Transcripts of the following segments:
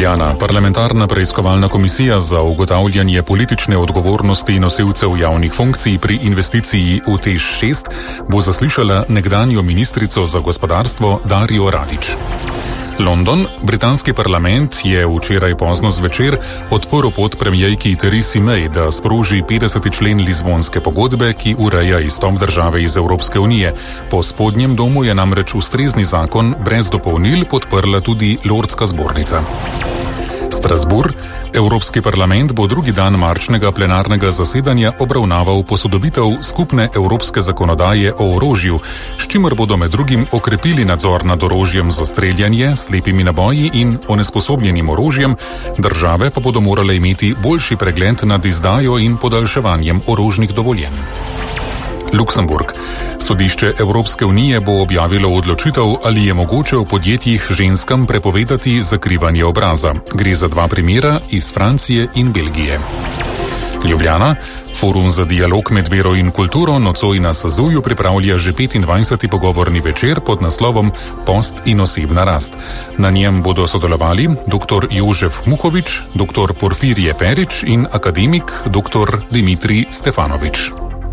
Ljubljana. Parlamentarna preiskovalna komisija za ugotavljanje politične odgovornosti nosilcev javnih funkcij pri investiciji v TEŠ 6 bo zaslišala nekdanjo ministrico za gospodarstvo Darjo Radić. London. Britanski parlament je včeraj pozno zvečer odprl pot premierki Theresi May, da sproži 50. člen Lizbonske pogodbe, ki ureja izstop države iz Evropske unije. Po spodnjem domu je namreč ustrezni zakon brez dopolnil podprla tudi Lordska zbornica. Strasbourg. Evropski parlament bo drugi dan marčnega plenarnega zasedanja obravnaval posodobitev skupne evropske zakonodaje o orožju, s čimer bodo med drugim okrepili nadzor nad orožjem za streljanje, slepimi naboji in onesposobljenim orožjem, države pa bodo morale imeti boljši pregled nad izdajo in podaljševanjem orožnih dovoljenj. Luksemburg. Sodišče Evropske unije bo objavilo odločitev, ali je mogoče v podjetjih ženskam prepovedati zakrivanje obraza. Gre za dva primera iz Francije in Belgije. Ljubljana. Forum za dialog med vero in kulturo nocoj na Sazuju pripravlja že 25. pogovorni večer pod naslovom Post in osebna rast. Na njem bodo sodelovali dr. Jožef Muhovič, dr. Porfirije Perič in akademik dr. Dimitrij Stefanovič.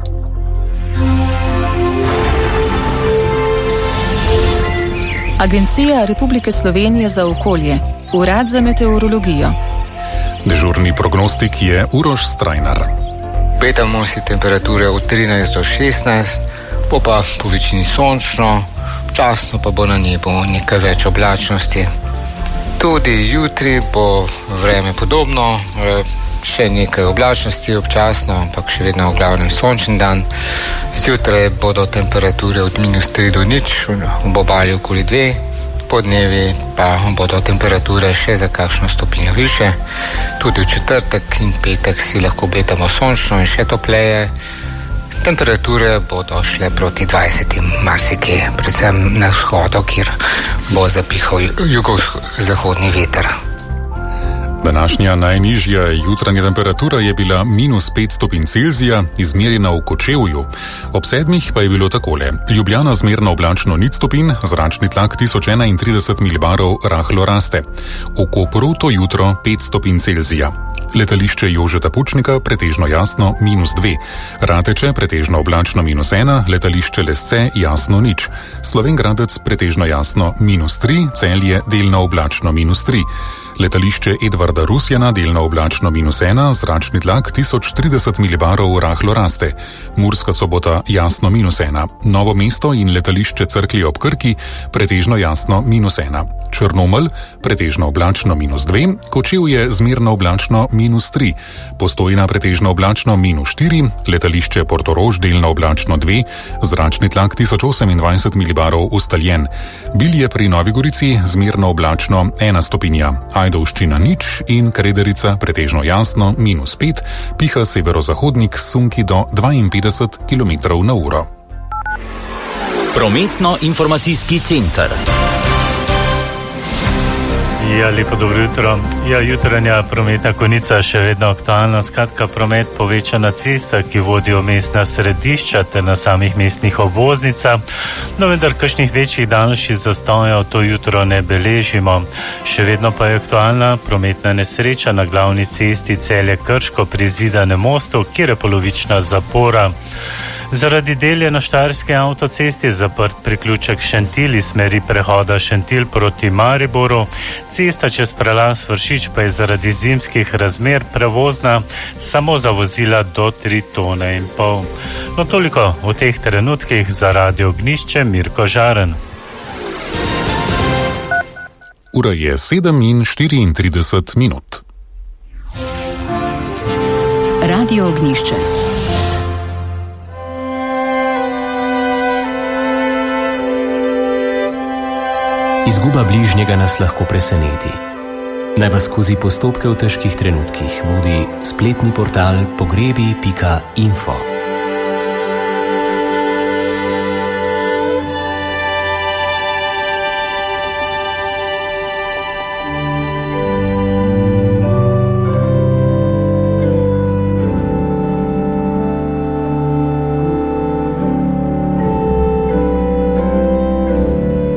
Agencija Republike Slovenije za okolje, Urad za meteorologijo. Dežurni prognostik je Uroš Strajnar. Obetamo si temperature od 13 do 16, bo pa po večini sončno, občasno pa bo na nebu nekaj več oblačnosti. Tudi jutri bo vreme podobno, še nekaj oblačnosti občasno, ampak še vedno v glavnem sončen dan. Zjutraj bodo temperature od -3 do 0, v obalju okoli 2, podnevi pa bodo temperature še za kakšno stopinjo više. Tudi v četrtek in petek si lahko obetamo sončno in še topleje. Temperature bodo šle proti 20 marsikje, predvsem na vzhodu, kjer bo zapihal jugozahodni veter. Današnja najnižja jutranja temperatura je bila -5 stopinj Celzija, izmerjena v Kočevju. Ob 7 pa je bilo takole. Ljubljana zmerno oblačno 0 stopinj, zračni tlak 1031 milibarov rahlo raste. V Kopru to jutro 5 stopinj Celzija. Letališče Jožeta Pučnika pretežno jasno -2, Rateče pretežno oblačno -1, letališče Lesce jasno 0, Slovenj Gradec pretežno jasno -3, Celje delno oblačno -3. Letališče Edvarda Rusjana delno oblačno -1, zračni tlak 1030 milibarov rahlo raste. Murska Sobota jasno -1, Novo mesto in letališče Cerklje ob Krki pretežno jasno -1. Črnomelj pretežno oblačno -2, Kočevje zmerno oblačno -3, Postojna pretežno oblačno -4, letališče Portorož delno oblačno 2, zračni tlak 1028 milibarov ustaljen. Bilje pri Novi Gorici zmerno oblačno 1 stopinja. Ajdovščina 0 in Krederica pretežno jasno -5, piha severozahodnik s sunki do 52 km/h. Prometno-informacijski center. Ja, lepo dobro jutro. Ja, jutranja prometna konica še vedno aktualna. Skratka, promet poveča na cestah, ki vodijo v mestna središča ter na samih mestnih obvoznicah. No, vendar kakšnih večjih daljših zastojev to jutro ne beležimo. Še vedno pa je aktualna prometna nesreča na glavni cesti Celje-Krško pri Zidanem mostu, kjer je polovična zapora. Zaradi del je na štajerski avtocesti zaprt priključek Šentilj iz smeri prehoda Šentilj proti Mariboru. Cesta čez prelaz Vršič pa je zaradi zimskih razmer prevozna samo za vozila do 3,5 tone. No, toliko v teh trenutkih. Za Radio Ognjišče Mirko Žaren. Ura je 7:34. Radio Ognjišče. Izguba bližnjega nas lahko preseneti. Naj vas skozi postopke v težkih trenutkih vodi spletni portal pogrebi.info.